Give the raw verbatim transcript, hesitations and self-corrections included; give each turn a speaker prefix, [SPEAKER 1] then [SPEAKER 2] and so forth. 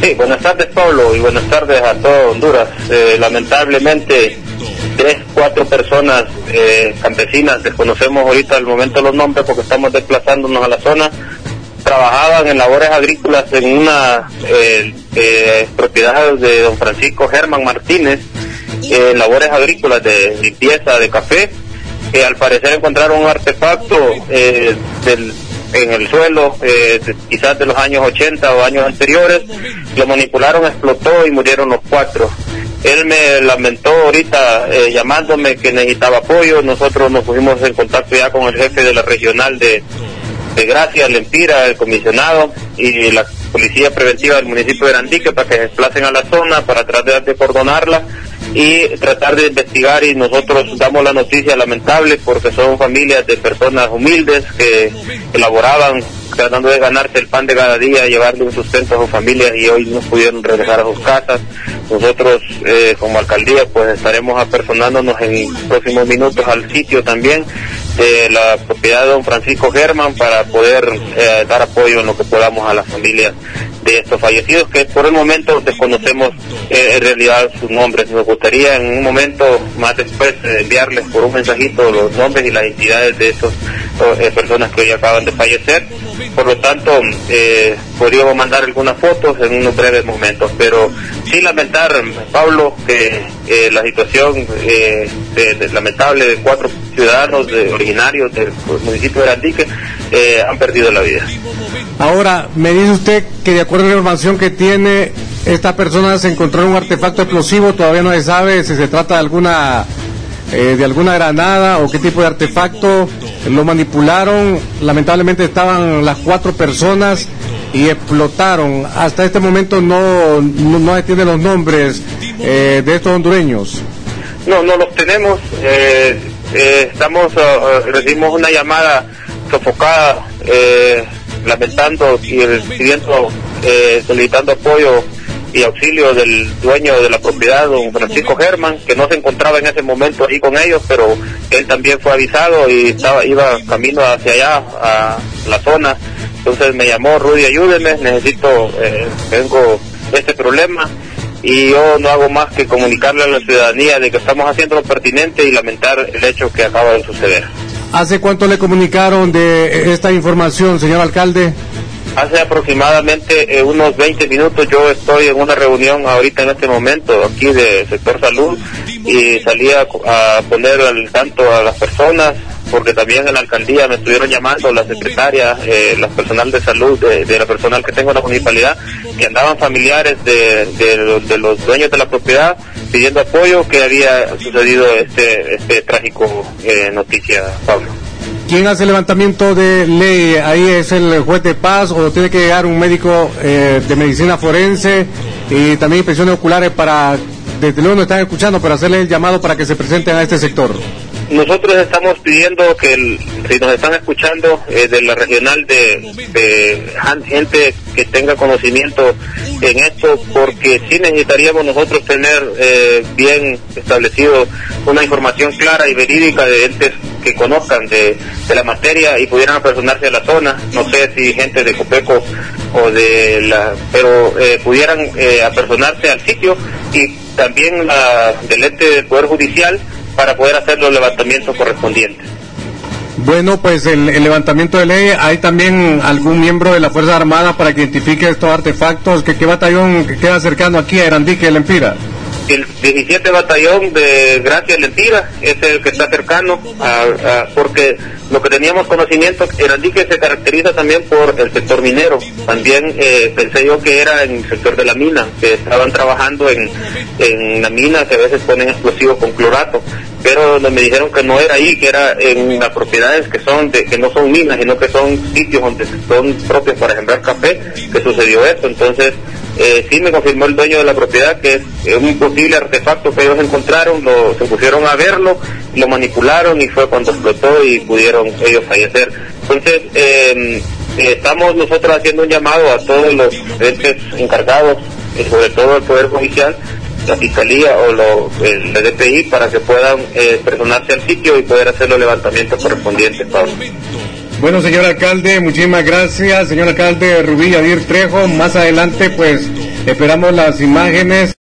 [SPEAKER 1] Sí, buenas tardes, Pablo, y buenas tardes a todo Honduras. Eh, lamentablemente, tres, cuatro personas eh, campesinas, desconocemos ahorita al momento los nombres porque estamos desplazándonos a la zona, trabajaban en labores agrícolas en una eh, eh, propiedad de don Francisco Germán Martínez, eh, en labores agrícolas de limpieza de café, que al parecer encontraron un artefacto eh, del en el suelo, eh, de, quizás de los años ochenta o años anteriores, lo manipularon, explotó y murieron los cuatro. Él me lamentó ahorita eh, llamándome que necesitaba apoyo. Nosotros nos pusimos en contacto ya con el jefe de la regional de, de Gracia, Lempira, el comisionado y la policía preventiva del municipio de Arandique para que se desplacen a la zona para tratar de cordonarla y tratar de investigar, y nosotros damos la noticia lamentable porque son familias de personas humildes que elaboraban tratando de ganarse el pan de cada día, llevarle un sustento a sus familias y hoy no pudieron regresar a sus casas. Nosotros eh, como alcaldía pues estaremos apersonándonos en próximos minutos al sitio también de la propiedad de don Francisco Germán para poder eh, dar apoyo en lo que podamos a las familias de estos fallecidos, que por el momento desconocemos eh, en realidad sus nombres. Nos gustaría en un momento más después eh, enviarles por un mensajito los nombres y las identidades de estas eh, personas que hoy acaban de fallecer. Por lo tanto, eh, podríamos mandar algunas fotos en unos breves momentos, pero sí lamentar, Pablo, que eh, la situación eh, de, de, lamentable de cuatro ciudadanos de, originarios del municipio de Arandique eh, han perdido la vida.
[SPEAKER 2] Ahora, me dice usted que de acuerdo a la información que tiene, esta persona se encontró en un artefacto explosivo, todavía no se sabe si se trata de alguna eh, de alguna granada o qué tipo de artefacto. Lo manipularon, lamentablemente estaban las cuatro personas y explotaron. Hasta este momento no no, no se tienen los nombres eh, de estos hondureños.
[SPEAKER 1] No, no los tenemos. Eh, eh, estamos, uh, recibimos una llamada sofocada, eh, lamentando y pidiendo, eh, solicitando apoyo y auxilio del dueño de la propiedad, don Francisco Germán, que no se encontraba en ese momento ahí con ellos, pero él también fue avisado y estaba iba camino hacia allá, a la zona. Entonces me llamó: Rudy, ayúdeme, necesito, eh, tengo este problema, y yo no hago más que comunicarle a la ciudadanía de que estamos haciendo lo pertinente y lamentar el hecho que acaba de suceder.
[SPEAKER 2] ¿Hace cuánto le comunicaron de esta información, señor alcalde?
[SPEAKER 1] Hace aproximadamente eh, unos veinte minutos. Yo estoy en una reunión ahorita en este momento aquí de sector salud y salí a, a poner al tanto a las personas, porque también en la alcaldía me estuvieron llamando la secretaria, eh, la personal de salud, de, de la personal que tengo en la municipalidad, que andaban familiares de, de, los, de los dueños de la propiedad pidiendo apoyo, que había sucedido este, este trágico eh, noticia, Pablo.
[SPEAKER 2] ¿Quién hace el levantamiento de ley? ¿Ahí es el juez de paz o tiene que llegar un médico eh, de medicina forense y también inspecciones oculares para, desde luego nos están escuchando, para hacerle el llamado para que se presenten a este sector?
[SPEAKER 1] Nosotros estamos pidiendo que, el, si nos están escuchando eh, de la regional, de, de gente que tenga conocimiento en esto, porque sí necesitaríamos nosotros tener eh, bien establecido una información clara y verídica de entes que conozcan de, de la materia y pudieran apersonarse a la zona. No sé si gente de Copeco o de la, pero eh, pudieran eh, apersonarse al sitio, y también la, del ente del Poder Judicial, para poder hacer los levantamientos correspondientes.
[SPEAKER 2] Bueno, pues el, el levantamiento de ley, ¿hay también algún miembro de la Fuerza Armada para que identifique estos artefactos? ¿Qué, qué batallón queda cercano aquí a Arandique, Lempira?
[SPEAKER 1] El diecisiete batallón de Gracia Lempira es el que está cercano, a, a, porque lo que teníamos conocimiento, Arandique se caracteriza también por el sector minero. También eh, pensé yo que era en el sector de la mina, que estaban trabajando en, en la mina, que a veces ponen explosivos con clorato, pero me dijeron que no era ahí, que era en las propiedades que son de, que no son minas, sino que son sitios donde son propios para sembrar café, que sucedió eso. Entonces Eh, sí me confirmó el dueño de la propiedad que es un posible artefacto que ellos encontraron, lo, se pusieron a verlo, lo manipularon y fue cuando explotó y pudieron ellos fallecer. Entonces eh, estamos nosotros haciendo un llamado a todos los entes encargados, eh, sobre todo el Poder Judicial, la Fiscalía o lo, el, el D P I, para que puedan eh, personarse al sitio y poder hacer los levantamientos correspondientes, Pablo.
[SPEAKER 2] Bueno, señor alcalde, muchísimas gracias. Señor alcalde Rubí Yadir Trejo, más adelante pues Esperamos las imágenes.